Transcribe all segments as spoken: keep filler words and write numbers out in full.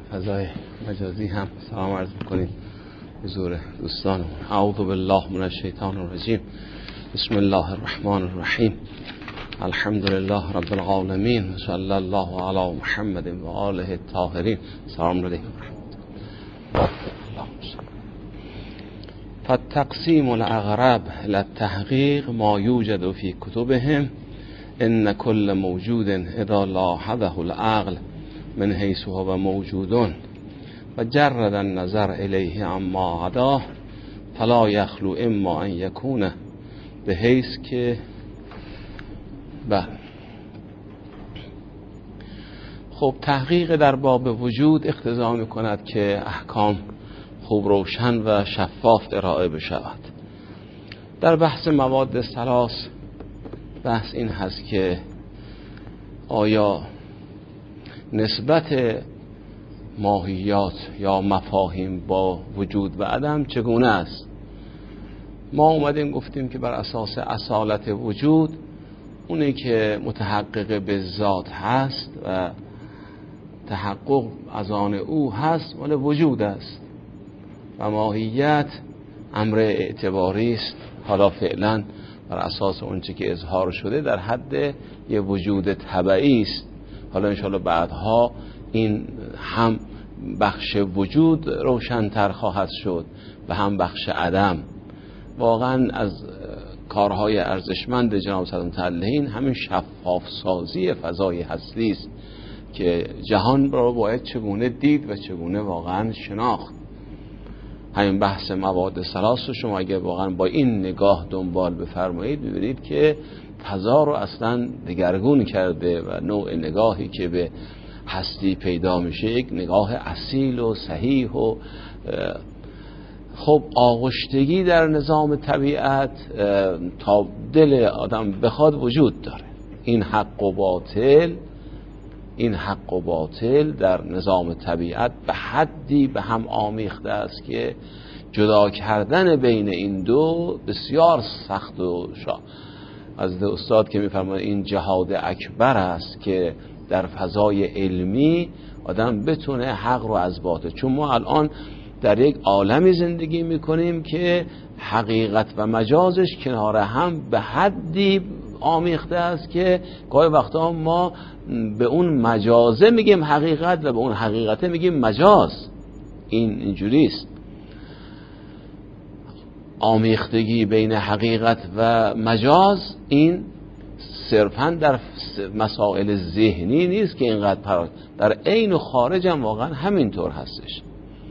فضای مجازی هم سلام عرض می‌کنیم حضور دوستان. اعوذ بالله من الشیطان الرجیم. بسم الله الرحمن الرحیم. الحمد لله رب العالمین و صلی الله علی محمد و آله الطاهرین. سلام علیکم. فالتقسیم الاقرب الى التحقیق ما یوجد فی کتبهم ان کل موجود اذا لاحظه العقل من حیث هو موجودون و جرد النظر الیه عما عداه فلا یخلو اما ان یکونه به حیث که بله. خب تحقیق در باب وجود اقتضا می‌کند که احکام خوب روشن و شفاف ارائه بشود. در بحث مواد ثلاث بحث این هست که آیا نسبت ماهیات یا مفاهیم با وجود و عدم چگونه است؟ ما اومدیم گفتیم که بر اساس اصالت وجود اونی که متحقق به ذات هست و تحقق از آن او هست مال وجود است و ماهیت امر اعتباری است. حالا فعلا بر اساس اونچه که اظهار شده در حد یه وجود طبعی است. حالا انشاءالله بعدها این هم بخش وجود روشن‌تر خواهد شد و هم بخش عدم. واقعا از کارهای ارزشمند جناب صدر متعلقین همین شفاف سازی فضای هستی است که جهان را باید چگونه دید و چگونه واقعا شناخت. همین بحث مواد ثلاث رو شما اگه واقعا با این نگاه دنبال بفرمایید ببینید که فضا رو اصلا دگرگون کرده و نوع نگاهی که به هستی پیدا میشه یک نگاه اصیل و صحیح و خب آغشتگی در نظام طبیعت تا دل آدم بخواد وجود داره. این حق و باطل این حق و باطل در نظام طبیعت به حدی به هم آمیخته است که جدا کردن بین این دو بسیار سخت و شا از استاد که میفرماید این جهاد اکبر است که در فضای علمی آدم بتونه حق رو از باطل، چون ما الان در یک عالمی زندگی میکنیم که حقیقت و مجازش کنار هم به حدی آمیخته است که گاهی وقتا ما به اون مجازه میگیم حقیقت و به اون حقیقته میگیم مجاز. این اینجوری است. آمیختگی بین حقیقت و مجاز این صرفاً در مسائل ذهنی نیست که اینقدر پراکنده، در عین و خارج هم واقعا همینطور هستش.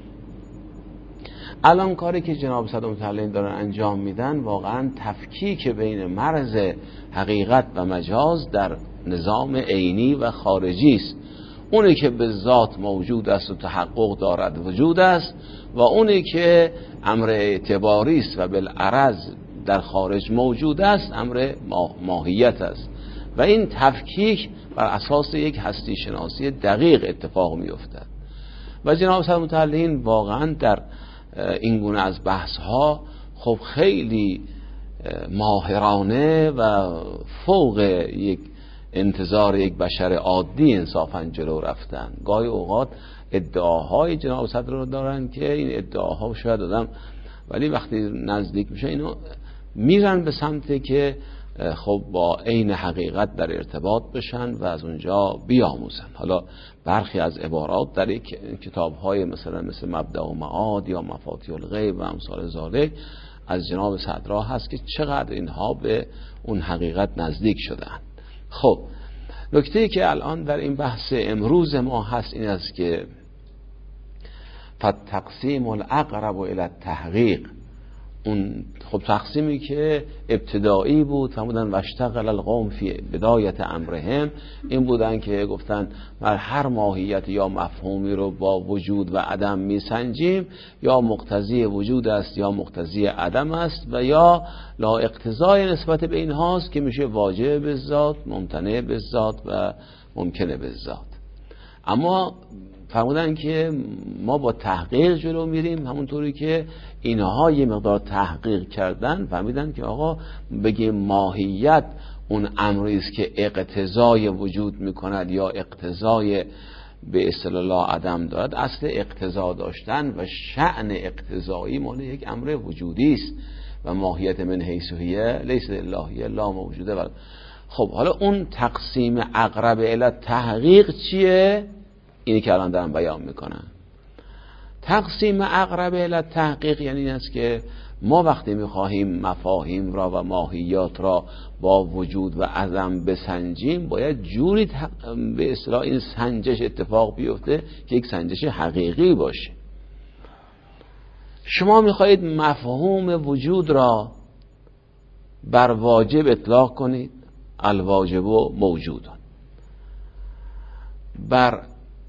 الان کاری که جناب صدر متعلقین دارن انجام میدن واقعا تفکیک بین مرز حقیقت و مجاز در نظام عینی و خارجی است. اونی که به ذات موجود است و تحقق دارد وجود است و اونی که امر اعتباری است و بالعرض در خارج موجود است امر ماهیت است و این تفکیک بر اساس یک هستی شناسی دقیق اتفاق میافتد و جناب صدر متعلقین واقعا در این گونه از بحث ها خب خیلی ماهرانه و فوق یک انتظار یک بشر عادی انصافا جلو رفتن. گاهی اوقات ادعاهای جناب صدر رو دارن که این ادعاها شاید دادم ولی وقتی نزدیک میشه اینو میرن به سمتی که خب با عین حقیقت در ارتباط بشن و از اونجا بیاموزن. حالا برخی از عبارات در یک کتاب‌های مثلا مثل مبدأ و معاد یا مفاتیح الغیب و امثال ذالک از جناب صدرا هست که چقدر اینها به اون حقیقت نزدیک شدن. خب نکته‌ای که الان در این بحث امروز ما هست این است که فالتقسیم الاقرب الی التحقیق، اون خب تقسیمی که ابتدایی بود فرمودن واشتغل القوم فی بدایت امرهم، این بودن که گفتن بر هر ماهیت یا مفهومی رو با وجود و عدم میسنجیم، یا مقتضی وجود است یا مقتضی عدم است و یا لا اقتضای نسبت به این هاست که میشه واجب به ذات، ممتنع به ذات و ممکنه به ذات. اما فرمودن که ما با تحقیق جلو میریم، همونطوری که اینها یه مقدار تحقیق کردن فهمیدن که آقا بگیم ماهیت اون امری است که اقتضای وجود میکند یا اقتضای به اصطلاح عدم دارد، اصل اقتضا داشتن و شأن اقتضایی مال یک امر وجودی است و ماهیت من حیث هی لیس لله لا موجوده. و خب حالا اون تقسیم اقرب الی تحقیق چیه؟ اینی که الان دارم بیان میکنم. تقسیم اقرب الی تحقیق یعنی این است که ما وقتی میخواهیم مفاهیم را و ماهیات را با وجود و عدم بسنجیم، باید جوری به اصطلاح این سنجش اتفاق بیفته که یک سنجش حقیقی باشه. شما میخواهید مفهوم وجود را بر واجب اطلاق کنید، الواجب و موجودون، بر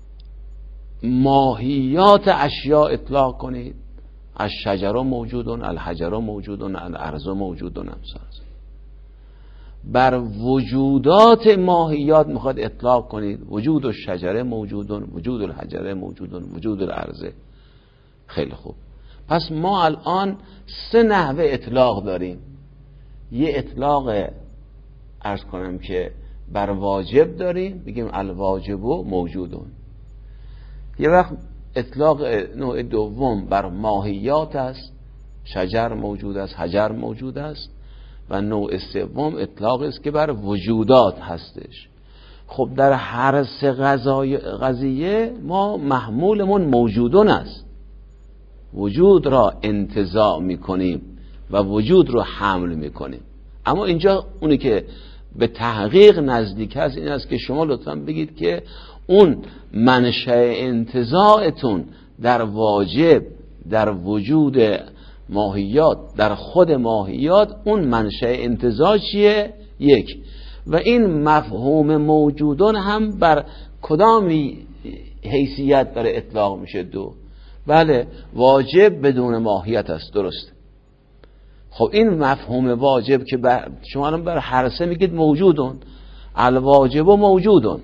ماهیات اشیاء اطلاق کنید، الشجر موجودون، الحجر موجودون، الارض موجودون، امثال. بر وجودات ماهیات میخواد اطلاق کنید، وجود الشجر موجودون، وجود الحجر موجودون، وجود الارض. خیلی خوب. پس ما الان سه نحوه اطلاق داریم. یه اطلاق عرض کنم که بر واجب داریم، بگیم الواجب موجودون. یه وقت اطلاق نوع دوم بر ماهیات است، شجر موجود است، حجر موجود است. و نوع سوم اطلاق است که بر وجودات هستش. خب در هر سه قضیه ما محمولمون موجودون است، وجود را انتزاع میکنیم و وجود رو حمل میکنیم. اما اینجا اونی که به تحقیق نزدیک هست این است که شما لطفا بگید که اون منشأ انتزاعتون در واجب، در وجود ماهیات، در خود ماهیات، اون منشأ انتزاع چیه؟ یک. و این مفهوم موجودون هم بر کدام حیثیت داره اطلاق میشه؟ دو. بله، واجب بدون ماهیت است، درست. خب این مفهوم واجب که بر شما الان بر هر سه میگید موجودون، الواجب و موجودون،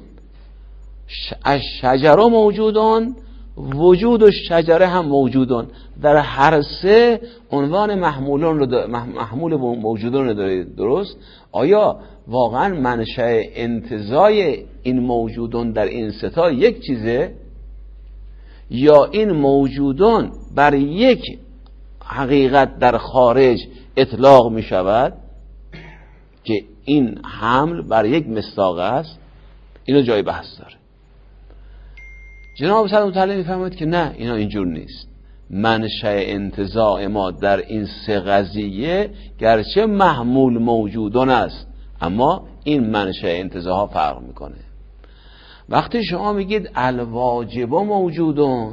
الشجر موجودون، وجود و شجره هم موجودون. در هر سه عنوان محمولون رو داره، محمول موجودون رو داره، درست؟ آیا واقعا منشأ انتزاع این موجودون در این سه تا یک چیزه، یا این موجودون بر یک حقیقت در خارج اطلاق می شود که این حمل بر یک مصداق است؟ اینو جای بحث داره. جناب صدر متعالی میفهمید که نه، اینا اینجور نیست. منشأ انتزاع ما در این سه قضیه گرچه محمول موجودون است، اما این منشأ انتزاع ها فرق میکنه. وقتی شما میگید الواجب موجودون،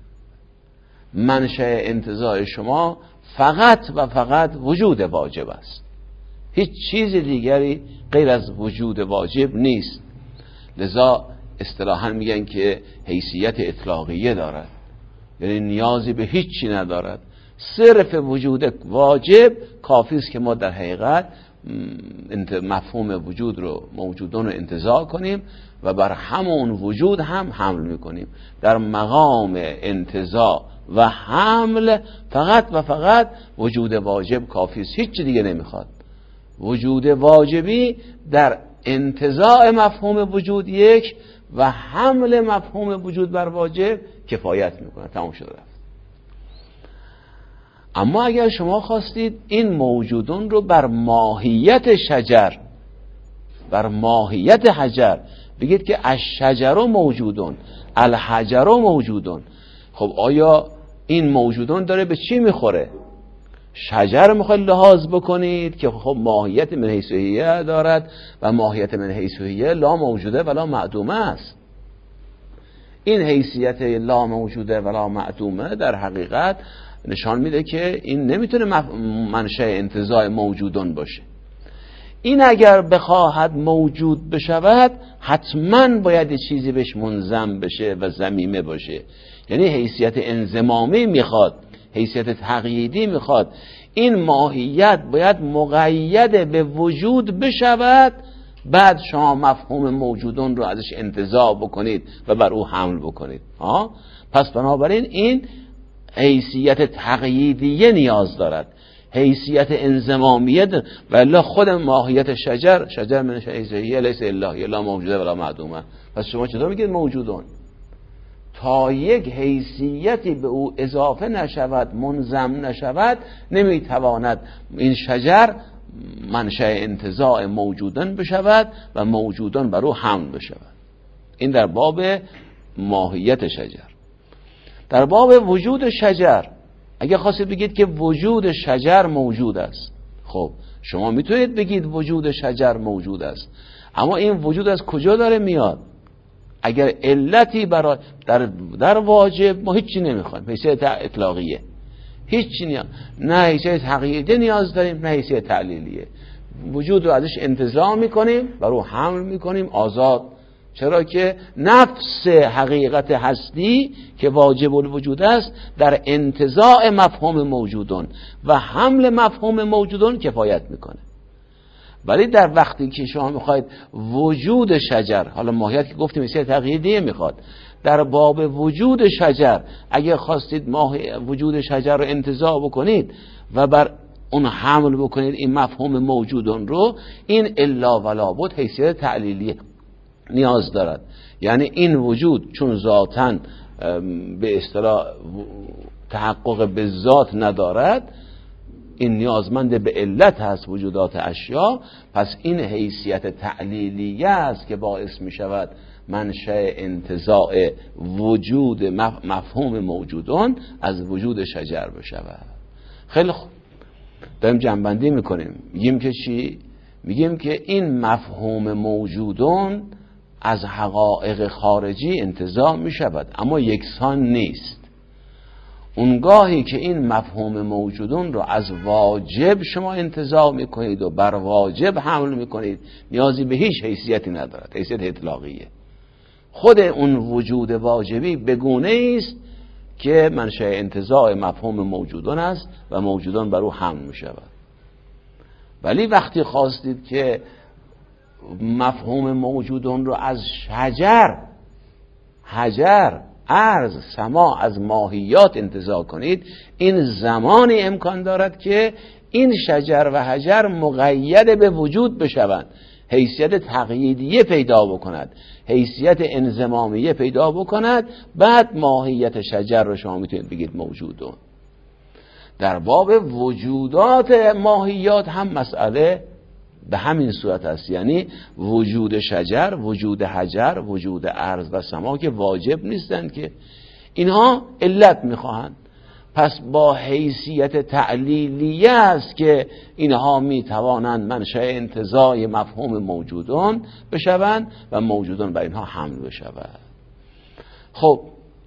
منشأ انتزاع شما فقط و فقط وجود واجب است، هیچ چیز دیگری غیر از وجود واجب نیست. لذا اصطلاحاً میگن که حیثیت اطلاقیه دارد، یعنی نیازی به هیچی ندارد، صرف وجود واجب کافی است که ما در حقیقت مفهوم وجود رو، موجودون رو انتزاع کنیم و بر همون وجود هم حمل میکنیم. در مقام انتزاع و حمل فقط و فقط وجود واجب کافی است، هیچ دیگه نمیخواد. وجود واجبی در انتزاع مفهوم وجود یک و حمل مفهوم وجود بر واجب کفایت میکنه، تمام شده رفت. اما اگر شما خواستید این موجودون رو بر ماهیت شجر، بر ماهیت حجر بگید که الشجر موجودون، الحجر موجودون، خب آیا این موجودون داره به چی میخوره؟ شجر میخواد لحاظ بکنید که خب ماهیت من حیث هی دارد و ماهیت من حیث هی لا موجوده ولا معدومه است. این حیثیت لا موجوده ولا معدومه در حقیقت نشان میده که این نمیتونه منشأ انتزاع موجودون باشه. این اگر بخواهد موجود بشود حتما باید یه چیزی بهش منضم بشه و ضمیمه باشه، یعنی حیثیت انضمامی میخواد، حیثیت تقییدی میخواد. این ماهیت باید مقید به وجود بشود، بعد شما مفهوم موجودون رو ازش انتزاع بکنید و بر او حمل بکنید. آه؟ پس بنابراین این حیثیت تقییدیه نیاز دارد، حیثیت انضمامیه، ولی خود ماهیت شجر، شجر من حیث هی لیس الا هی لا موجوده ولا معدومه. پس شما چطور میگید موجودون؟ تا یک حیثیتی به او اضافه نشود، منضم نشود، نمیتواند این شجر منشأ انتزاع موجودان بشود و موجودان بر او حمل بشود. این در باب ماهیت شجر. در باب وجود شجر، اگه خواستید بگید که وجود شجر موجود است، خب شما میتونید بگید وجود شجر موجود است، اما این وجود از کجا داره میاد؟ اگر علتی برای در, در واجب ما هیچی نمیخوایم، حیثیت اطلاقیه، هیچی نیاز، نه حیثیت حقیقی نیاز داریم، نه حیثیت تعلیلیه. وجود رو ازش انتزاع میکنیم، بر او حمل میکنیم آزاد. چرا که نفس حقیقت هستی که واجب الوجود است در انتزاع مفهوم موجودون و حمل مفهوم موجودون کفایت میکنه. ولی در وقتی که شما میخواید وجود شجر، حالا ماهیت که گفتیم حیثیت تقییدیه میخواد، در باب وجود شجر اگه خواستید وجود شجر رو انتزاع بکنید و بر اون حمل بکنید این مفهوم موجودون رو، این الا ولا بد حیثیت تعلیلیه نیاز دارد. یعنی این وجود چون ذاتاً به اصطلاح تحقق به ذات ندارد، این نیازمند به علت هست وجودات اشیا، پس این حیثیت تعلیلیه است که باعث می شود منشأ انتزاع وجود مفهوم موجودون از وجود شجر بشود. خیلی خوب، داریم جنبندی میکنیم، میگیم که چی؟ میگیم که این مفهوم موجودون از حقایق خارجی انتزاع می شود، اما یکسان نیست. اونگاهی که این مفهوم موجودون رو از واجب شما انتزاع می کنید و بر واجب حمل می کنید، نیازی به هیچ حیثیتی ندارد، حیثیت اطلاقیه. خود اون وجود واجبی بگونه است که منشأ انتزاع مفهوم موجودون است و موجودون بر او حمل می شود. ولی وقتی خواستید که مفهوم موجودون رو از شجر، حجر، ارض، سما، از ماهیات انتزاع کنید، این زمانی امکان دارد که این شجر و حجر مقید به وجود بشوند، حیثیت تقییدیه پیدا بکند، حیثیت انضمامیه پیدا بکند، بعد ماهیت شجر رو شما میتونید بگید موجودون. در باب وجودات ماهیات هم مسئله به همین صورت است، یعنی وجود شجر، وجود حجر، وجود ارض و سما که واجب نیستند، که اینها علت میخواهند، پس با حیثیت تعلیلیه است که اینها میتوانند منشأ انتزاع مفهوم موجودون بشوند و موجودون بر اینها حمل بشود. خب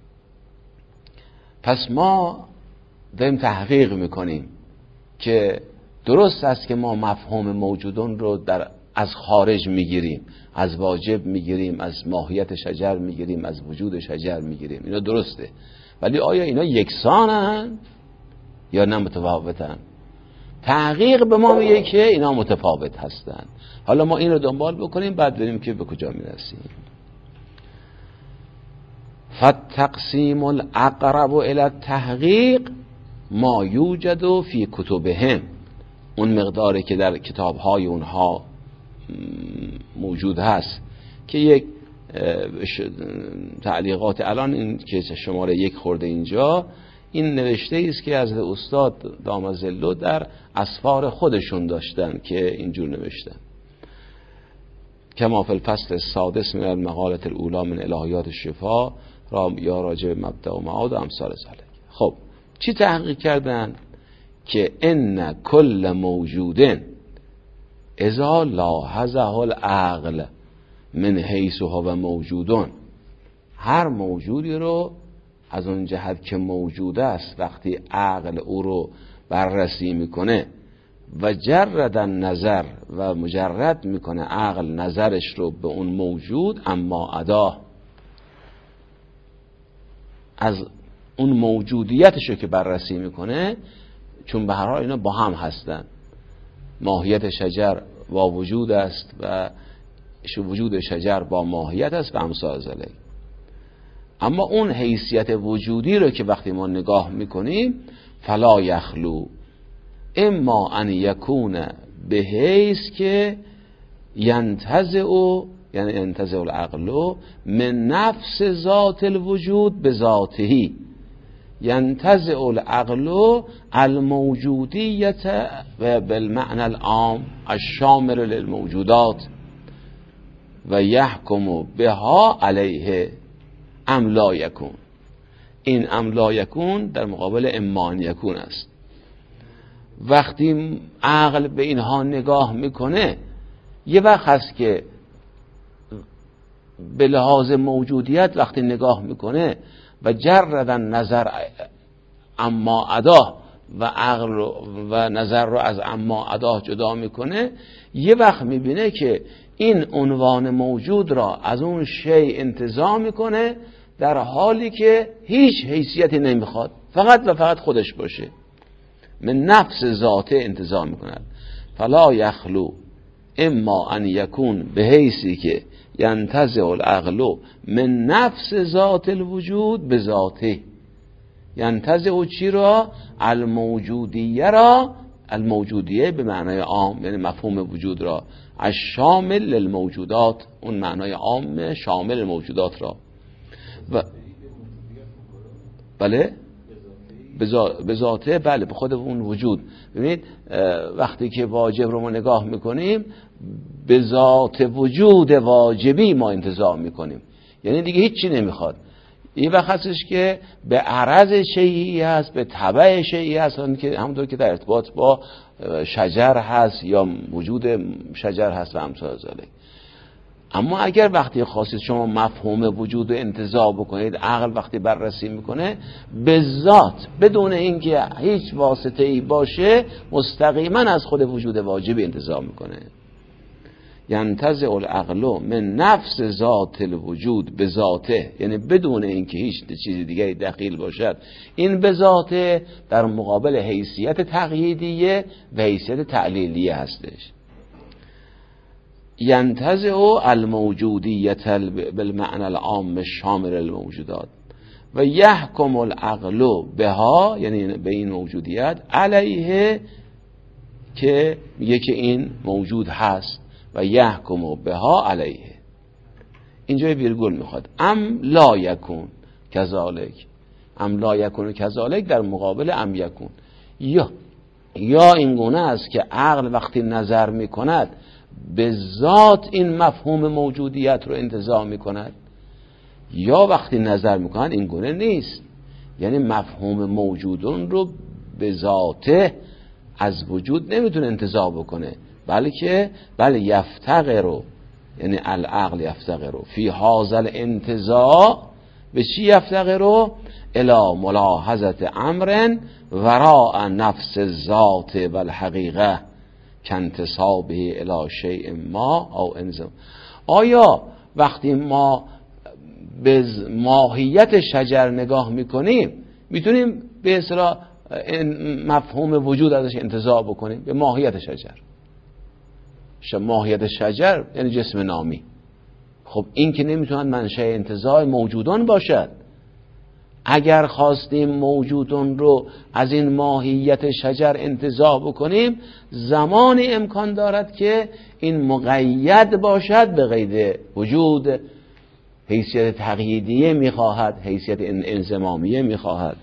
پس ما داریم تحقیق میکنیم که درست است که ما مفهوم موجودون رو در از خارج میگیریم، از واجب میگیریم، از ماهیت شجر میگیریم، از وجود شجر میگیریم، اینا درسته، ولی آیا اینا یکسانن یا نه متفاوتن؟ تحقیق به ما میگه که اینا متفاوت هستن. حالا ما این رو دنبال بکنیم، بعد ببینیم که به کجا میرسیم. فالتقسیم الاقرب الی التحقیق ما یوجد فی کتبهم، اون مقداری که در کتاب‌های اونها موجود هست که یک تعلیقات الان این که شماره یک خورده اینجا، این نوشته است که از استاد دامظلو در اسفار خودشون داشتن که اینجور نوشتن، کما فی الفصل السادس من المقالة الاولی من الهیات الشفا را یا راجع مبدأ و معاد و امثال ذلک. خب چی تحقیق کردن؟ که ان کل موجودن اذا لاحظه العقل من حیث هو موجودون، هر موجودی رو از اون جهت که موجود است وقتی عقل او رو بررسی میکنه و جرد نظر و مجرد میکنه عقل نظرش رو به اون موجود، اما ادا از اون موجودیتش رو که بررسی میکنه، چون به هر حال اینا با هم هستن، ماهیت شجر با وجود است و وجود شجر با ماهیت است و امثال ذلک. اما اون حیثیت وجودی رو که وقتی ما نگاه میکنیم، فلا یخلو اما ان یکون به حیث که ینتزع یعنی ینتزع العقل من نفس ذات الوجود به ذاته، ینتزع العقل الموجودیت و بالمعنى العام الشامل للموجودات و یحکم بها علیه ام لا یکون. این ام لا یکون در مقابل اما ان یکون است. وقتی عقل به اینها نگاه میکنه، یه وقت هست که به لحاظ موجودیت وقتی نگاه میکنه و جردن نظر اما ادا و عقل رو و نظر رو از اما ادا جدا میکنه، یه وقت میبینه که این عنوان موجود را از اون شی انتزاع میکنه در حالی که هیچ حیثیتی نمیخواد، فقط و فقط خودش باشه، من نفس ذاته انتزاع میکند. فلا یخلو اما ان یکون به حیثی که ینتزع العقل من نفس ذات الوجود به ذاته. ینتزع چی را؟ الموجودیه را، الموجودیه به معنای عام یعنی مفهوم وجود را، الشامل للموجودات، اون معنای عام شامل موجودات را. و بله به ذاته، بله به خود اون وجود. ببینید وقتی که واجب رو ما نگاه میکنیم به ذات وجود واجبی ما انتزاع میکنیم، یعنی دیگه هیچی نمیخواد. این وقت هستش که به عرض شیئی هست، به تبع شیئی هست، که همونطور که در ارتباط با شجر هست یا وجود شجر هست و امثال ذالک. اما اگر وقتی خواستید شما مفهوم وجود رو انتزاع بکنید، عقل وقتی بررسی میکنه به ذات بدون اینکه هیچ واسطه ای باشه مستقیما از خود وجود واجبی انتزاع میکنه. ینتزع العقل من نفس ذات الوجود به ذاته، یعنی بدون اینکه هیچ چیز دیگه دخیل باشد. این به ذاته در مقابل حیثیت تقییدیه و حیثیت تعلیلیه هستش. ینتزع الموجودیت بالمعنى العام شامل الموجودات و یحکم العقل بها، یعنی به این موجودیت، علیه که میگه که این موجود هست و یحکم بها علیه. اینجا ویرگول میخواد، ام لا یکون کذالک، ام لا یکون کذالک در مقابل ام یکون. یا یا این گونه است که عقل وقتی نظر میکند به ذات این مفهوم موجودیت رو انتزاع میکند، یا وقتی نظر میکند این گونه نیست، یعنی مفهوم موجودون رو به ذاته از وجود نمیتونه انتزاع بکنه، بلکه بله یفتقر، یعنی العقل یفتقر فی هذا الانتزاع به چی یفتقر؟ الی ملاحظه امر وراء نفس الذات و الحقیقه کانتصابه الی شیء ما او انزم. آیا وقتی ما به ماهیت شجر نگاه میکنیم میتونیم به اصطلاح مفهوم وجود ازش انتزاع بکنیم؟ به ماهیت شجر، ماهیت شجر یعنی جسم نامی. خب این که نمیتونن منشأ انتزاع موجودان باشد. اگر خواستیم موجودان رو از این ماهیت شجر انتزاع بکنیم، زمانی امکان دارد که این مقید باشد به قید وجود، حیثیت تقییدیه میخواهد، حیثیت انضمامیه میخواهد.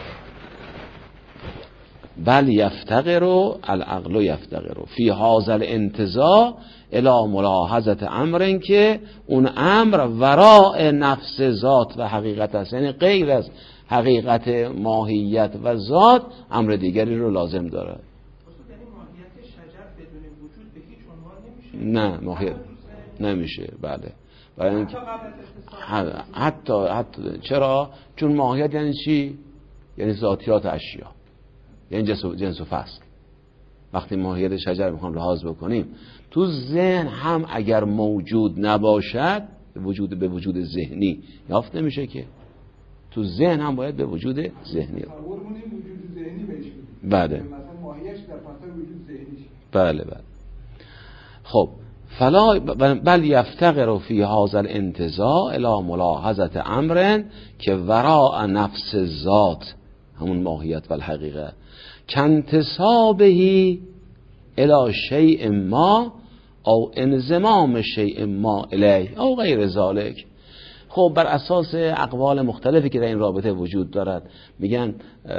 بل یفتقر العقل یفتقر فی هذا الانتزاع الی ملاحظه امر، که اون امر وراء نفس ذات و حقیقت است، یعنی غیر از حقیقت ماهیت و ذات امر دیگری رو لازم دارد. ماهیت شجر بدون وجود به هیچ عنوان نمیشه؟ نه ماهیت نمیشه. بله برای اینکه حتی حتی چرا؟ چون ماهیت یعنی چی؟ یعنی ذاتیات اشیا، یعنی جنس و, جنس و فصل. وقتی ماهیت شجر میخوام لحاظ بکنیم، تو ذهن هم اگر موجود نباشد وجود به وجود ذهنی یافت نمیشه، که تو ذهن هم باید به وجود ذهنی. قربون وجود ذهنی بهش بدیم. بله. مثلا ماهیتش در فضای وجود ذهنی. بله بله. خب فلا بل یفتقر فی هذا الانتزاع الی ملاحظه امر که وراء نفس ذات، همون ماهیت و الحقیقه، کانتصابه الی شیء ما او انضمام شیء ما الیه او غیر ذالک. خب بر اساس اقوال مختلفی که در این رابطه وجود دارد میگن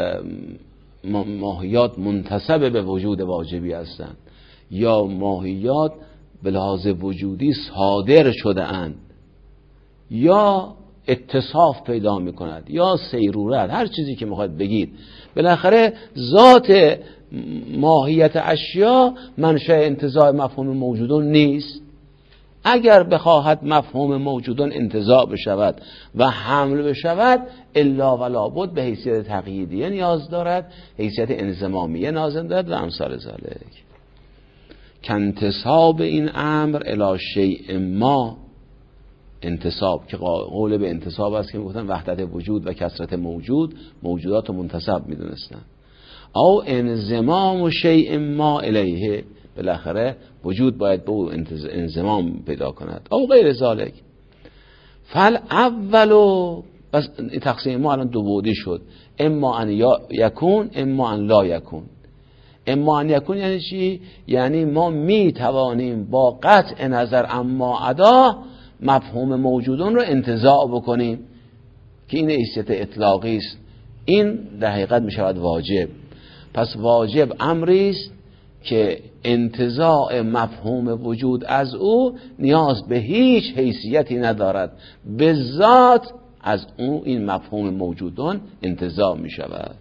ماهیات منتسب به وجود واجبی هستند یا ماهیات به لحاظ وجودی صادر شده اند یا اتصاف پیدا میکند یا سیرورت، هر چیزی که میخواد بگید. بالاخره ذات ماهیت اشیا منشأ انتزاع مفهوم موجودون نیست. اگر بخواهد مفهوم موجودون انتزاع بشود و حمل بشود الا ولا بد به حیثیت تقییدیه نیاز دارد، حیثیت انضمامیه لازم دارد و امثال ذالک. کانتصاب این امر الی شیء ما، انتصاب که قول به انتصاب است که میگفتن وحدت وجود و کثرت موجود موجودات رو منتصب میدونستن، او انضمام شیء ما الیه، بالاخره وجود باید به او انضمام پیدا کند، او غیر ذالک. فل اولو، بس تقسیم ما الان دو بعدی شد، اما ان یکون اما ان لا یکون. اما ان یکون یعنی چی؟ یعنی ما می توانیم با قطع نظر اما ادا مفهوم موجودون رو انتزاع بکنیم که این حیثیت اطلاقی است. این در حقیقت می شود واجب. پس واجب امری است که انتزاع مفهوم وجود از او نیاز به هیچ حیثیتی ندارد، به ذات از او این مفهوم موجودون انتزاع می شود.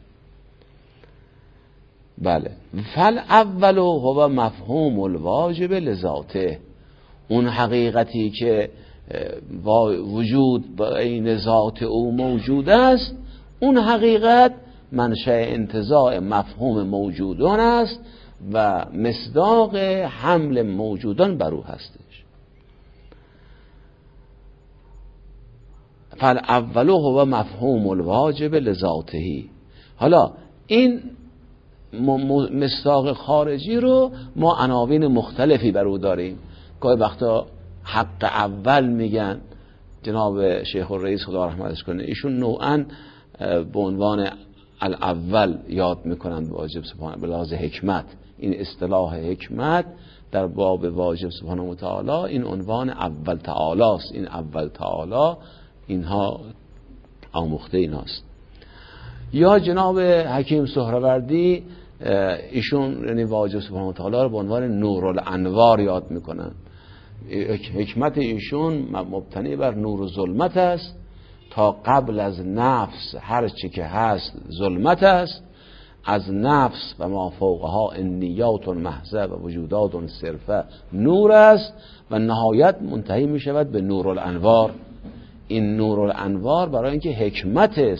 بله. فل اولو هو مفهوم الواجب لذاته، اون حقیقتی که وجود با این ذات او موجود است، اون حقیقت منشأ انتزاع مفهوم موجودان است و مصداق حمل موجودان بر او هستش. فالاولو هو مفهوم الواجب لذاته. حالا این مصداق خارجی رو ما عناوین مختلفی بر او داریم. گاهی وقتا حق اول میگن، جناب شیخ الرئیس خدا رحمتش کنه ایشون نوعا به عنوان الاول یاد میکنند واجب سبحانه به لحاظ حکمت. این اصطلاح حکمت در باب واجب سبحانه و تعالی این عنوان اول تعالی است. این اول تعالی اینها آموخته ایناست. یا جناب حکیم سهروردی ایشون یعنی واجب سبحانه و تعالی رو به عنوان نورالانوار یاد میکنن. حکمت ایشون مبتنی بر نور و ظلمت است، تا قبل از نفس هر چی که هست ظلمت است، از نفس و ما فوقها انیات محضه و وجودات صرفه نور است و نهایت منتهی می شود به نورالانوار. این نورالانوار برای اینکه حکمت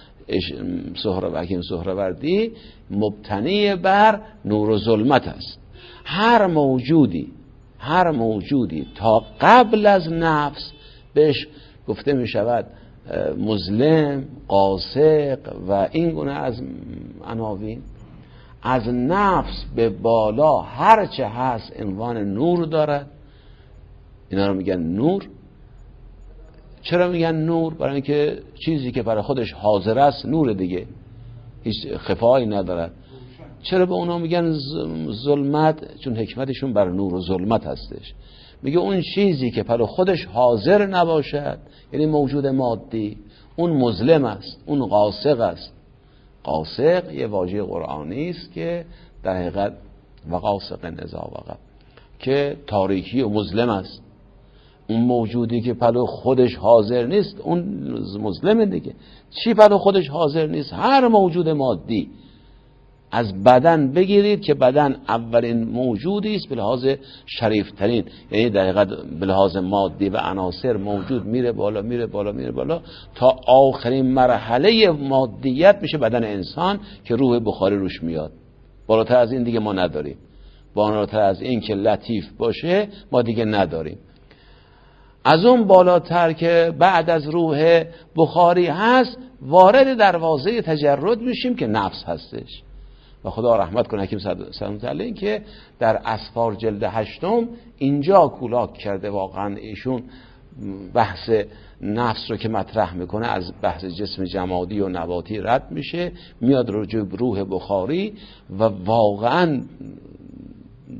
حکیم سهروردی مبتنی بر نور و ظلمت است. هر موجودی هر موجودی تا قبل از نفس بهش گفته می شود مظلم، قاسق و این گونه از عناوین. از نفس به بالا هر چه هست عنوان نور دارد. اینا رو میگن نور. چرا میگن نور؟ برای اینکه چیزی که برای خودش حاضر است نور دیگه، هیچ خفایی ندارد. چرا به اونا میگن ظلمت؟ چون حکمتشون بر نور و ظلمت هستش. میگه اون چیزی که برای خودش حاضر نباشد، یعنی موجود مادی، اون مظلم است، اون قاسق است. قاسق یه واژه قرآنی است که در حقیقت و قاسق اذا وقب، که تاریکی و مظلم است. اون موجودی که پلو خودش حاضر نیست اون مظلمه دیگه. چی پلو خودش حاضر نیست؟ هر موجود مادی. از بدن بگیرید که بدن اولین موجودی است به لحاظ شریفترین، یعنی در حقیقت به لحاظ مادی و عناصر موجود میره بالا میره بالا میره بالا تا آخرین مرحله مادیت میشه بدن انسان که روح بخاری روش میاد. بالاتر از این دیگه ما نداریم. بالاتر از این که لطیف باشه ما دیگه نداریم. از اون بالاتر که بعد از روح بخاری هست وارد دروازه تجرد میشیم که نفس هستش. و خدا رحمت کنه حکیم سلام تعالی که در اسفار جلد هشتم اینجا کولاک کرده. واقعا ایشون بحث نفس رو که مطرح میکنه از بحث جسم جمادی و نباتی رد میشه، میاد رجوع روح بخاری و واقعا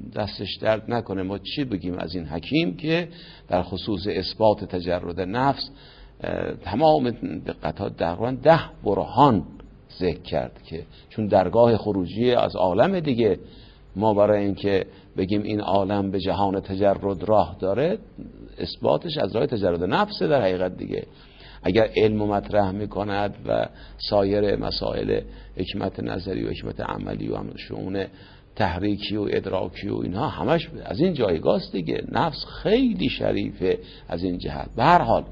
دستش درد نکنه. ما چی بگیم از این حکیم که در خصوص اثبات تجرد نفس تمام دقت‌ها تقریباً ده برهان ذکر کرد، که چون درگاه خروجی از عالم دیگه، ما برای اینکه بگیم این عالم به جهان تجرد راه داره، اثباتش از راه تجرد نفس در حقیقت دیگه. اگر علم مطرح میکند و سایر مسائل حکمت نظری و حکمت عملی و شؤون تحریکی و ادراکی و اینها همش از این جایگاست دیگه. نفس خیلی شریفه از این جهت. به هر حال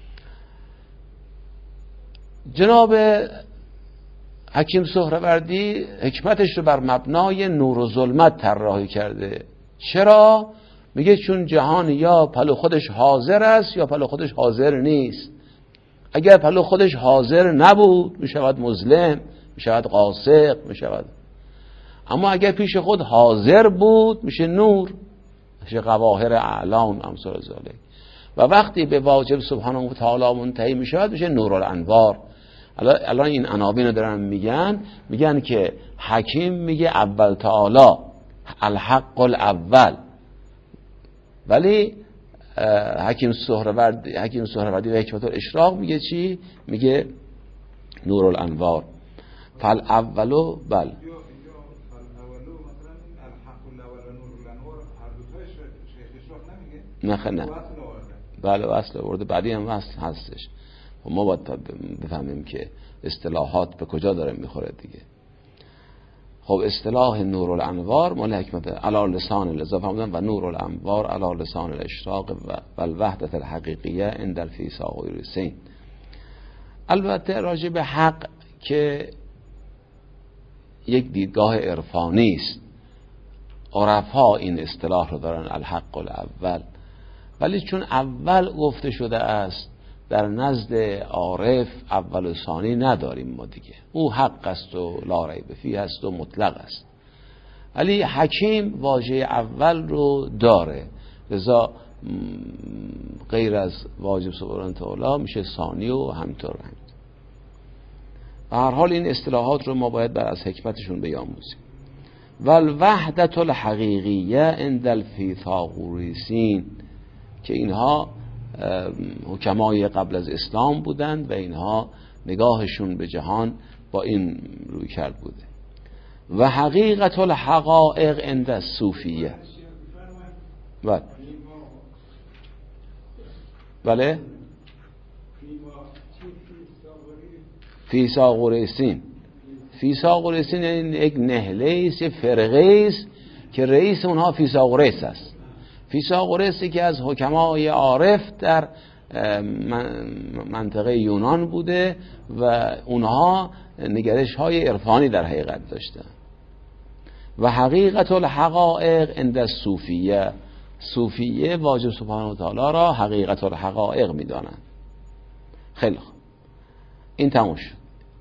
جناب حکیم سهروردی حکمتش رو بر مبنای نور و ظلمت طراحی کرده. چرا؟ میگه چون جهان یا پلو خودش حاضر است یا پلو خودش حاضر نیست. اگر پلو خودش حاضر نبود میشود مظلم، میشود قاسق، میشود. اما اگر پیش خود حاضر بود میشه نور، میشه قواهر اعلان امثال ذالک. و وقتی به واجب سبحانه و تعالی منتهی میشود میشه نور الانوار. الان این عناوین رو دارن میگن، میگن که حکیم میگه اول تعالی الحق الاول، ولی حکیم سهروردی حکیم سهروردی و حکمت الاشراق میگه چی؟ میگه نور الانوار. فالاولو بل نه نه بله اصل آورده، بعدی هم اصل هستش. ما باید بفهمیم که اصطلاحات به کجا داره میخوره دیگه. خب اصطلاح نور الانوار مال حکمت علی لسان الاضافه فهمیدن و نور الانوار علی لسان الاشراق و الوحدت الحقیقیه عند الفیثاق و یورسین. البته راجع به حق که یک دیدگاه عرفانی است، عرفا این اصطلاح رو دارن الحق الاول، ولی چون اول گفته شده است در نزد عارف اول و ثانی نداریم ما دیگه. او حق است و لا ریب فیه است و مطلق است، ولی حکیم واژه اول رو داره، لذا غیر از واجب سبحانه تعالی میشه ثانی و همینطور همینطور. به هر حال این اصطلاحات رو ما باید بر از حکمتشون بیاموزیم. والوحدت الحقیقیه عند الفیثاغوریسین، که اینها حکمای قبل از اسلام بودند و اینها نگاهشون به جهان با این روی کرد بوده. و حقیقت الحقائق عند الصوفیه. بله بله فیثاغوریسین. فیثاغوریسین یعنی یک نهله است، فرقه است که رئیس اونها فیثاغوریس است. فیثاغوریسی که از حکمای عارف در منطقه یونان بوده و اونها نگرش های عرفانی در حقیقت داشتن. و حقیقت الحقائق عند الصوفیه، صوفیه واجب سبحانه و تعالی را حقیقت الحقائق میدانند. خیلی خوب، این تموم شد.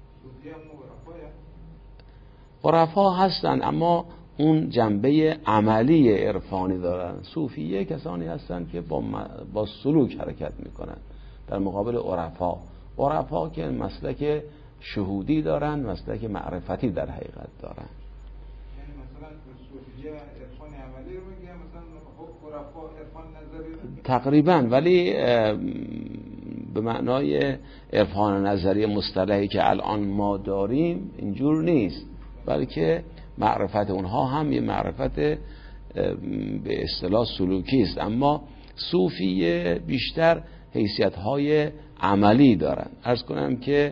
عرفا هستند اما اون جنبه عملی عرفانی دارن. صوفیه کسانی هستند که با, با سلوک حرکت میکنن در مقابل عرفا. عرفا که مسلک شهودی دارن، مسلک معرفتی در حقیقت دارن. یعنی مثلا صوفیه عرفان عملی رو میگه، مثلا عرفا عرفان نظری تقریبا، ولی به معنای عرفان نظری مصطلحی که الان ما داریم اینجور نیست، بلکه معرفت اونها هم یه معرفت به اصطلاح سلوکی است. اما صوفیه بیشتر حیثیت‌های عملی دارن. عرض کنم که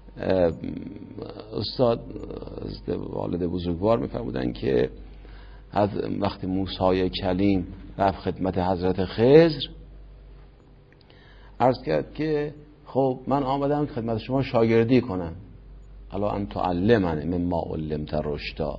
استاد والد بزرگوار می‌فرمودن که از وقتی موسی کلیم رفت خدمت حضرت خضر، عرض کرد که خب من آمدم خدمت شما شاگردی کنم، الا ان تعلمنی مما علمت رشدا.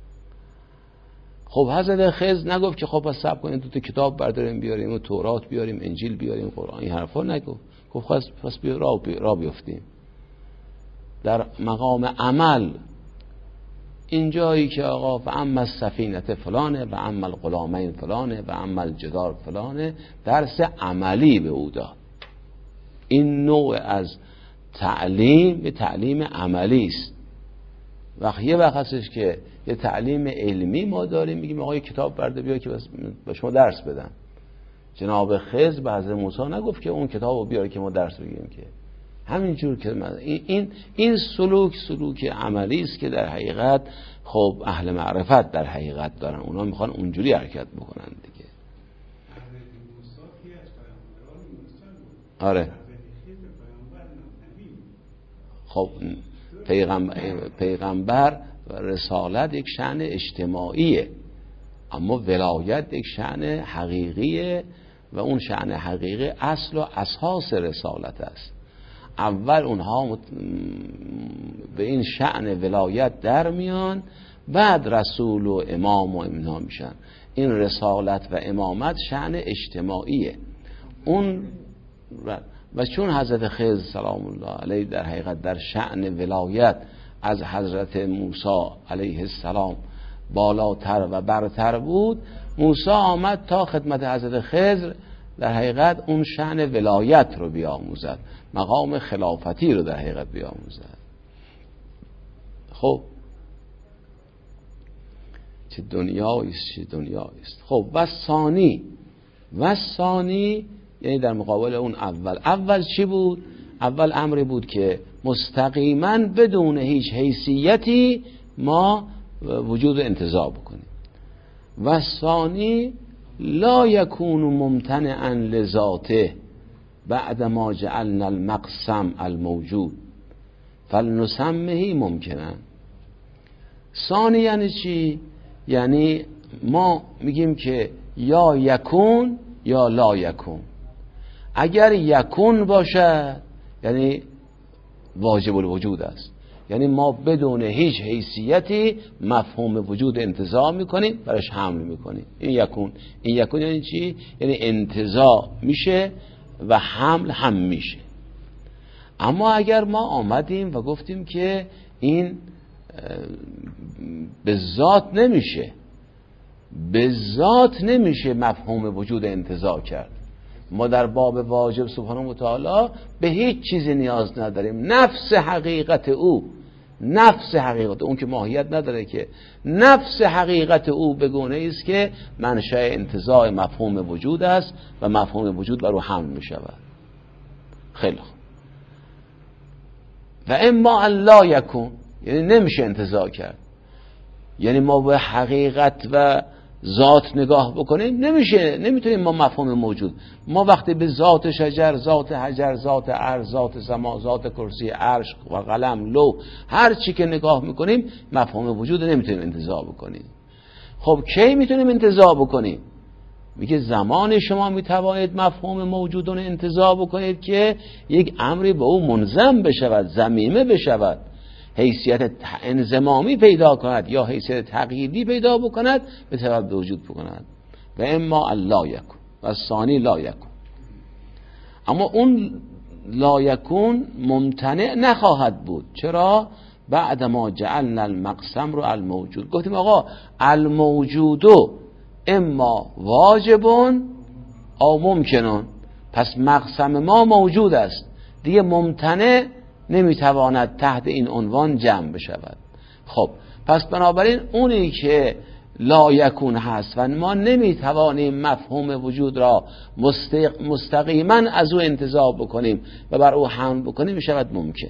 خب حضرت خضر نگفت که خب پس صبر کنیم دو تا کتاب برداریم بیاریم و تورات بیاریم، انجیل بیاریم، قرآن، این حرفا نگفت. گفت پس بیا راه بیفتیم. در مقام عمل اینجایی که آقا و اما السفینه فلانه و اما الغلامین فلانه و اما الجدار فلانه، درس عملی به او داد. این نوع از تعلیم به تعلیم عملی است. وقت یه وقت هستش که یه تعلیم علمی ما داریم، میگیم آقا کتاب برده بیا که به شما درس بدم. جناب خضر به حضرت موسی نگفت که اون کتابو بیار که ما درس بگیریم، که همینجور که این این این سلوک سلوک عملی است که در حقیقت خب اهل معرفت در حقیقت دارن، اونا میخوان اونجوری حرکت بکنن دیگه. آره خب پیغمبر پیغمبر رسالت یک شأن اجتماعیه، اما ولایت یک شأن حقیقیه و اون شأن حقیقی اصل و اساس رسالت است. اول اونها به این شأن ولایت در میان، بعد رسول و امام و اینا میشن. این رسالت و امامت شأن اجتماعیه. اون و چون حضرت خضر سلام الله علیه در حقیقت در شأن ولایت از حضرت موسی علیه السلام بالاتر و برتر بود، موسی آمد تا خدمت حضرت خضر در حقیقت اون شأن ولایت رو بیاموزد، مقام خلافتی رو در حقیقت بیاموزد. خب چه دنیاییست چه دنیاییست. خب و ثانی و ثانی یعنی در مقابل اون اول. اول چی بود؟ اول امری بود که مستقیما بدون هیچ حیثیتی ما وجود انتزاع بکنیم. و ثانی لا یکون ممتنعا لذاته بعد ما جعلنا المقسم الموجود فلنسمه ممکنن. ثانی یعنی چی؟ یعنی ما میگیم که یا یکون یا لا یکون. اگر یکون باشد یعنی واجب الوجود است، یعنی ما بدون هیچ حیثیتی مفهوم وجود انتزاع میکنیم، برش حمل میکنیم. این یکون. این یکون یعنی چی؟ یعنی انتزاع میشه و حمل هم میشه. اما اگر ما آمدیم و گفتیم که این به ذات نمیشه، به ذات نمیشه مفهوم وجود انتزاع کرد، ما در باب واجب سبحانه و تعالی به هیچ چیزی نیاز نداریم. نفس حقیقت او، نفس حقیقت اون که ماهیت نداره، که نفس حقیقت او بگونه است که منشأ انتزاع مفهوم وجود است و مفهوم وجود بر او حمل می شود. خیلی خوب. و اما ان لا یکون یعنی نمیشه انتزاع کرد، یعنی ما به حقیقت و ذات نگاه بکنیم نمیشه، نمیتونیم ما مفهوم موجود. ما وقتی به ذات شجر، ذات حجر، ذات عرض، ذات سما، ذات کرسی، عرش و قلم، لوح، هر چی که نگاه میکنیم مفهوم وجود نمیتونیم انتزاع بکنیم. خب کی میتونیم انتزاع بکنیم؟ میگه زمان شما میتوانید مفهوم موجودون انتزاع بکنید که یک امری به او منظم بشود، ضمیمه بشود، حیثیت انضمامی پیدا کند یا حیثیت تقییدی پیدا بکند، به طرف به وجود بکند. و اما لا یکون و ثانی لا یکون. اما اون لا یکون ممتنع نخواهد بود. چرا؟ بعد ما جعلنا المقسم رو الموجود. گفتیم آقا الموجودو اما واجبون او ممکنون، پس مقسم ما موجود است، دیگه ممتنع نمیتواند تحت این عنوان جمع بشود. خب پس بنابراین اونی که لا یکون هست و ما نمیتوانیم مفهوم وجود را مستقیما از او انتزاع بکنیم و بر او حمل بکنیم میشود ممکن.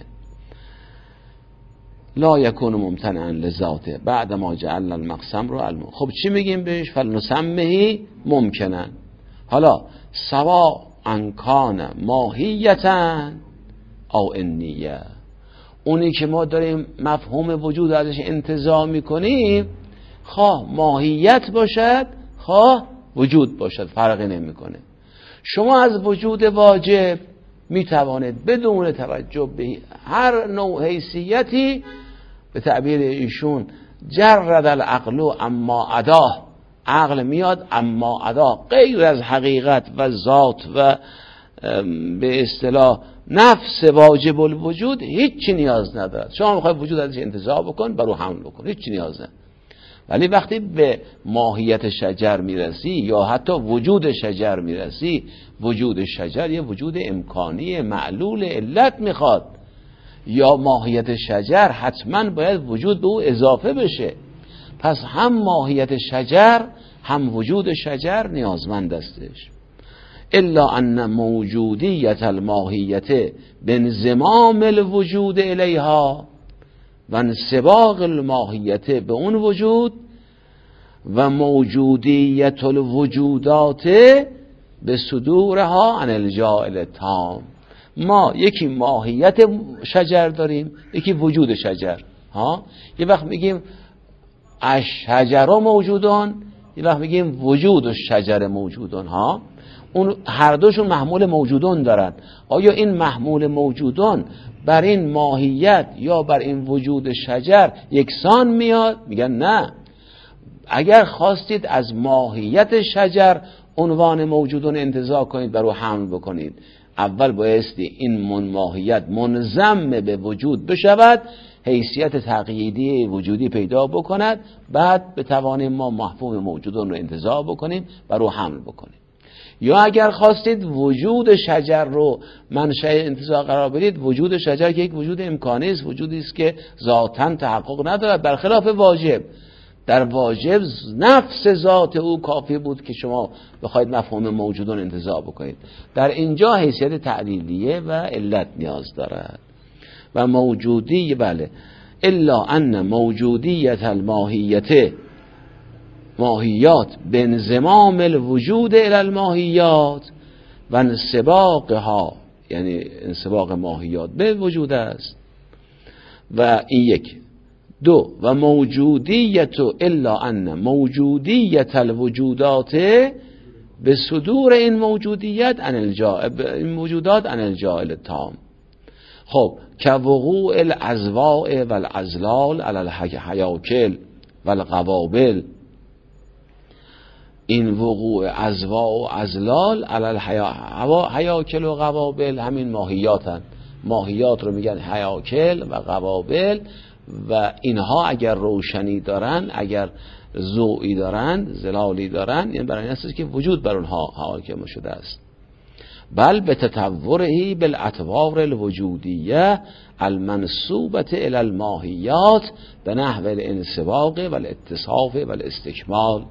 لا یکون ممتنعا لذاته بعد ما جعلنا المقسم رو علم. خب چی میگیم بهش؟ فلنسمه ممکنن. حالا سوا انکان ماهیتن او انیه، اونی که ما داریم مفهوم وجود ازش انتزاع میکنیم خواه ماهیت باشد خواه وجود باشد، فرقی نمیکنه. شما از وجود واجب میتوانید بدون توجه به هر نوع حیثیتی، به تعبیر ایشون جرد العقل اما اداه، عقل میاد اما ادا غیر از حقیقت و ذات و به اصطلاح نفس واجب الوجود هیچی نیاز ندارد. شما میخوای وجود ازش انتزاع بکن، برو حمل بکن، هیچی نیاز ندارد. ولی وقتی به ماهیت شجر میرسی یا حتی وجود شجر میرسی، وجود شجر یه وجود امکانی معلول علت میخواد. یا ماهیت شجر حتما باید وجود به او اضافه بشه. پس هم ماهیت شجر هم وجود شجر نیازمند استش. الا ان موجودیت الماهیت بانضمام الوجود الیها و انسباق الماهیت به اون وجود و موجودیت الوجودات به صدورها عن الجائل تام. ما یکی ماهیت شجر داریم، یکی وجود شجر. ها یه وقت میگیم الشجر موجودان، یه وقت میگیم وجود الشجر موجودان. ها اون هر دوشون محمول موجودان دارن. آیا این محمول موجودان بر این ماهیت یا بر این وجود شجر یکسان میاد؟ میگن نه. اگر خواستید از ماهیت شجر عنوان موجودان انتزاع کنید، بر او حمل بکنید، اول بایستی این من ماهیت منضم به وجود بشود، حیثیت تقییدی وجودی پیدا بکند، بعد بتوانیم ما مفهوم موجودان رو انتزاع بکنیم، بر او حمل بکنیم. یا اگر خواستید وجود شجر رو منشأ انتزاع قرار بدید، وجود شجر که یک وجود امکانی است، وجودی است که ذاتاً تحقق ندارد، برخلاف واجب. در واجب نفس ذات او کافی بود که شما بخواید مفهوم موجودان انتزاع بکنید. در اینجا حیثیت تعلیلیه و علت نیاز دارد. و موجودی بله الا ان موجودیت الماهیت ماهیات به انضمام الوجود الی الماهیات و انسباقها، یعنی انسباق ماهیات به وجود است. و این یک. دو و موجودیت الا ان موجودیت الوجودات به صدور این موجودیت عن الجائل، این موجودات عن الجائل تام. خب که وقوع الازواء و الازلال علی الحیاکل و القوابل، این وقوع ازواء و ازلال علی الحیاکل و قوابل همین ماهیاتن. ماهیات رو میگن حیاکل و قوابل و اینها اگر روشنی دارن، اگر ضوئی دارن، زلالی دارن، یعنی برای این است که وجود بر اونها حاکم شده است. بل به تطورهی بالاطوار الوجودیه المنسوبه الی الماهیات به نحو الانسباق و الاتصاف و الاستکمال.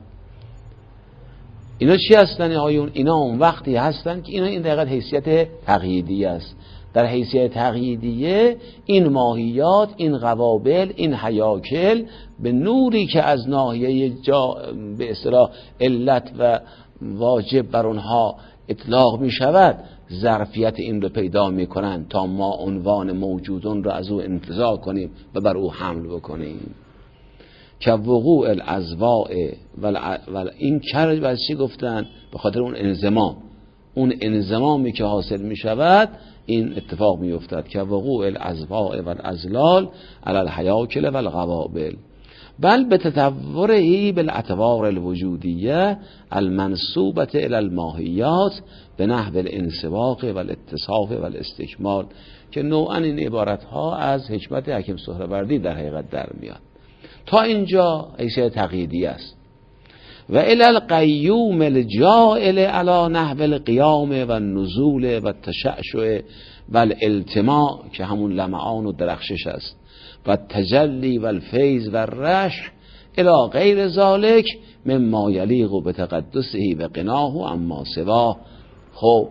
اینا چی هستن آیون؟ اینا اون وقتی هستن که اینا این دقیقا حیثیت تقییدیه است. در حیثیت تقییدیه این ماهیات، این قوابل، این حیاکل به نوری که از ناحیه جا به اصطلاح علت و واجب بر اونها اطلاق می شود، ظرفیت این رو پیدا می کنند تا ما عنوان موجودون رو از او انتزاع کنیم و بر او حمل بکنیم. که وقوع الازواء و این کرد و چی گفتن؟ به خاطر اون انضمام، اون انضمامی که حاصل می شود این اتفاق می افتد. که وقوع الازواء و الازلال علی الحیاکل و القوابل. بل به تطورهی بالاطوار الوجودیه المنسوبه الی الماهیات به نحو الانسباق و الاتصاف و الاستکمال، که نوعا این عبارت ها از حکمت حکیم سهروردی در حقیقت در میاد. تا اینجا حیثیت تقییدی است. و الی القیوم الجائل علی نحو القیام و النزول و التشعشع و الالتماع، که همون لمعان و درخشش است، و تجلی و الفیض و الرشح الی غیر ذالک مما یلیق بتقدسه و قناه اما سواه. خب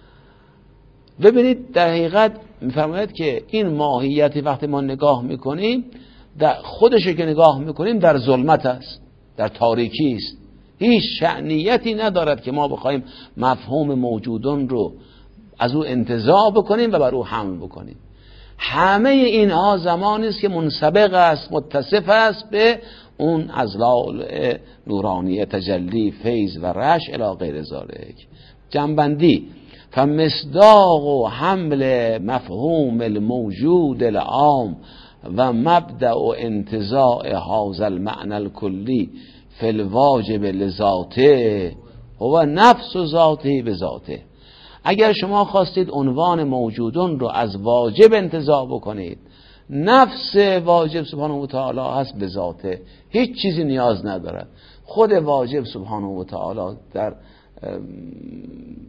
ببینید در حقیقت میفرماید که این ماهیتی وقتی ما نگاه میکنیم، در خودش که نگاه میکنیم در ظلمت است، در تاریکی است، هیچ شأنیتی ندارد که ما بخوایم مفهوم موجودون رو از او انتزاع بکنیم و بر او حمل بکنیم. همه اینها زمانی است که منسبق است، متصف است به اون ازلال نورانی، تجلی، فیض و رشح الی غیر ذالک. جنبندی فمصداق و حمل مفهوم الموجود العام و مبدأ و انتزاع هذا المعنى الکلی فی الواجب لذاته هو نفس ذاته به ذاته. اگر شما خواستید عنوان موجودون رو از واجب انتزاع بکنید، نفس واجب سبحانه و تعالی هست به ذاته، هیچ چیزی نیاز ندارد. خود واجب سبحانه و تعالی در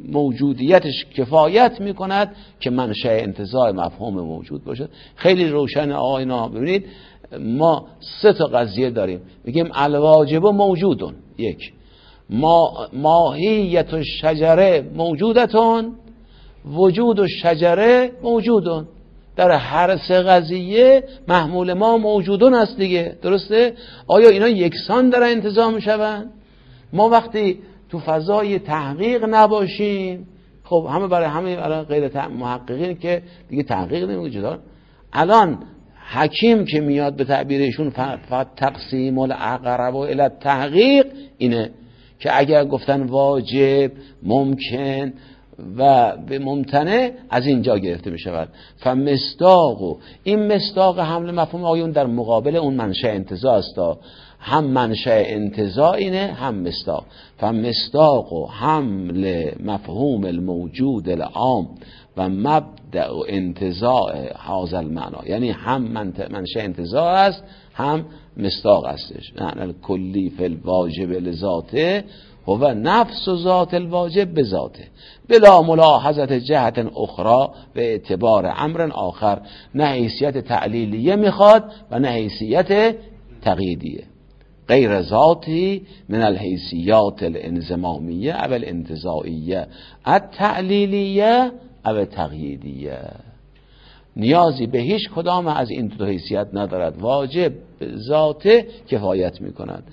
موجودیتش کفایت میکند که منشأ انتزاع مفهوم موجود باشد. خیلی روشن آقاینا. ببینید ما سه تا قضیه داریم، میگیم الواجب موجودون، یک ما ماهیت الشجره موجودتون، وجود الشجره موجودون. در هر سه قضیه محمول ما موجودون است دیگه، درسته؟ آیا اینا یکسان دارن انتزاع میشون؟ ما وقتی تو فضای تحقیق نباشیم، خب همه برای همه الان غیر محققین که دیگه تحقیق نمیگه جدا. الان حکیم که میاد به تعبیرشون فقط تقسیم الاقرب الی التحقیق اینه که اگر گفتن واجب، ممکن و به ممتنع از اینجا گرفته می شود. فمصداق، این مصداق حمل مفهوم آیون در مقابل اون منشأ انتزاع است. هم منشأ انتزاع اینه، هم مصداق. فمصداق حمل مفهوم الموجود العام و مبدأ انتزاع هذا المعنی، یعنی هم منشأ انتزاع است، هم مصداق هستش. معنی کلی فی الواجب لذاته هو نفس ذات الواجب بذاته بلا ملاحظت جهت اخرى به اعتبار امر آخر. نه حیثیت تعلیلیه میخواد و نه حیثیت تقییدیه. غیر ذاتی من الحیثیات الانضمامیه او الانتزاعیه التعلیلیه او تقییدیه. نیازی به هیچ کدام از این دو حیثیت ندارد. واجب ذاته کفایت میکند.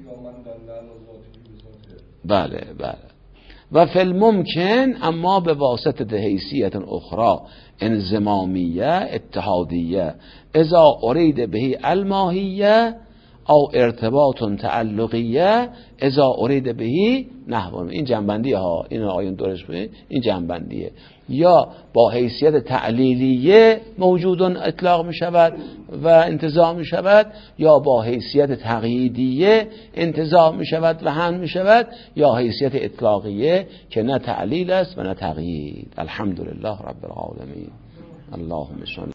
بله بله. و فی الممکن اما به واسطه حیثیت اخرى انضمامیه اتحادیه اذا ارید به الماهیه او ارتباط تعلقیه اذا ارید به نحو. این جنبندی ها، این آیون دورش ببینید، این جنبندیه. یا با حیثیت تعلیلیه موجودون اطلاق می شود و انتزاع می شود، یا با حیثیت تقییدیه انتزاع می شود و هم می شود، یا حیثیت اطلاقیه که نه تعلیل است و نه تقیید. الحمدلله رب العالمین. اللهم صل